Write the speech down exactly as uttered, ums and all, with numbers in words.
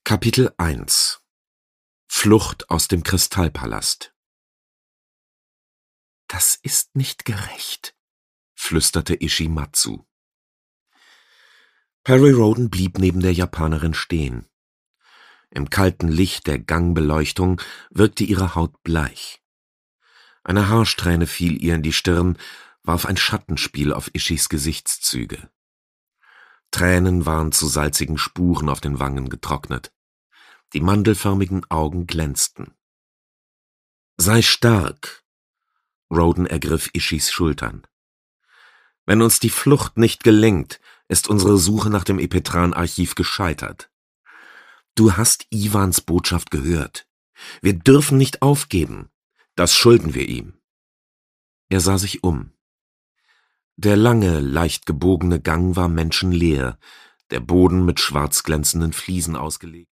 Kapitel eins Flucht aus dem Kristallpalast. »Das ist nicht gerecht«, flüsterte Ishimatsu. Perry Rhodan blieb neben der Japanerin stehen. Im kalten Licht der Gangbeleuchtung wirkte ihre Haut bleich. Eine Haarsträhne fiel ihr in die Stirn, warf ein Schattenspiel auf Ishis Gesichtszüge. Tränen waren zu salzigen Spuren auf den Wangen getrocknet. Die mandelförmigen Augen glänzten. »Sei stark«, Rhodan ergriff Ishis Schultern. »Wenn uns die Flucht nicht gelingt, ist unsere Suche nach dem Epetran-Archiv gescheitert. Du hast Iwans Botschaft gehört. Wir dürfen nicht aufgeben. Das schulden wir ihm.« Er sah sich um. Der lange, leicht gebogene Gang war menschenleer, der Boden mit schwarz glänzenden Fliesen ausgelegt.